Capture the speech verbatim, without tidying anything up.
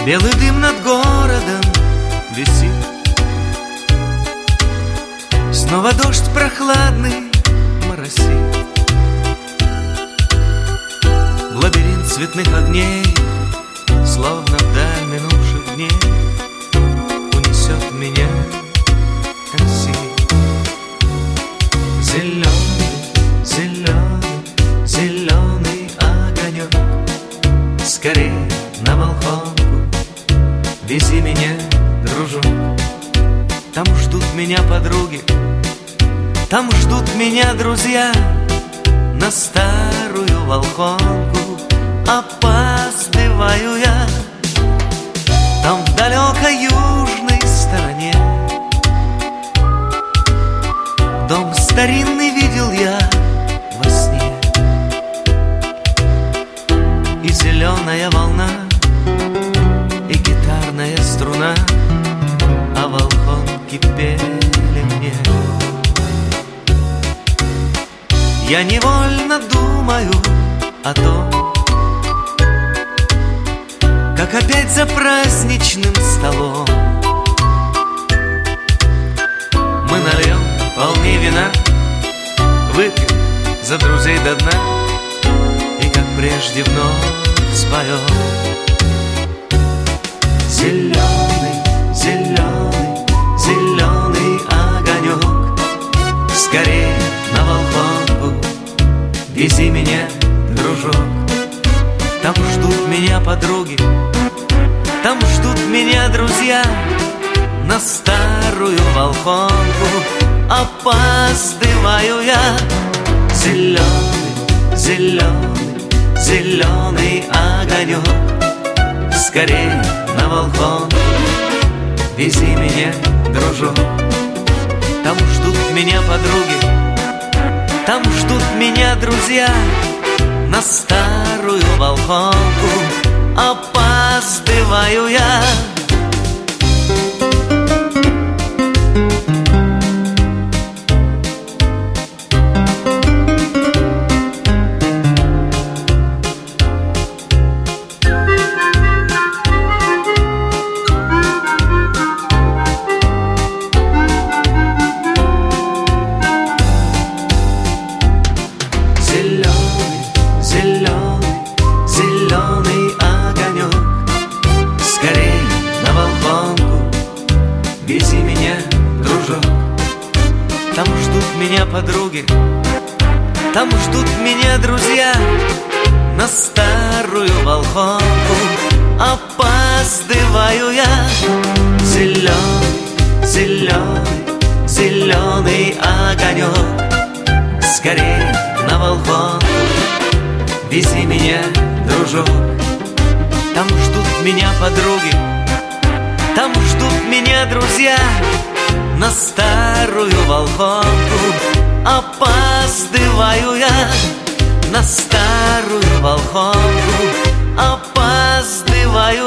Белый дым над городом висит. Снова дождь прохладный моросит. В лабиринт цветных огней, словно вдаль минувших дней, унесет меня такси. Зеленый, зеленый, зеленый огонек, скорее на Волхонку вези меня, дружок. Там ждут меня подруги, там ждут меня друзья. На старую Волхонку опаздываю я. Там в далекой южной стороне дом старинный видел я во сне. И зеленая волна, и гитарная струна о Волхонке пели мне. Я невольно думаю о том, как опять за праздничным столом мы нальем полный вина, выпьем за друзей до дна и, как прежде, вновь споем. Зеленый, зеленый, зеленый огонек, скорее на Волхонку вези меня, дружок. Там ждут меня подруги, там ждут меня друзья. На старую Волхонку опаздываю я. Зеленый, зеленый, зеленый огонек, скорее на Волхонку вези меня, дружок. Там ждут меня подруги, там ждут меня друзья. На старую Волхонку опаздываю я. Вези меня, дружок. Там ждут меня подруги, там ждут меня друзья. На старую Волхонку опаздываю я. Зеленый, зеленый, зеленый огонек, скорее на Волхонку вези меня, дружок. Там ждут меня подруги, там ждут меня друзья. На старую Волхонку опаздываю я. На старую Волхонку опаздываю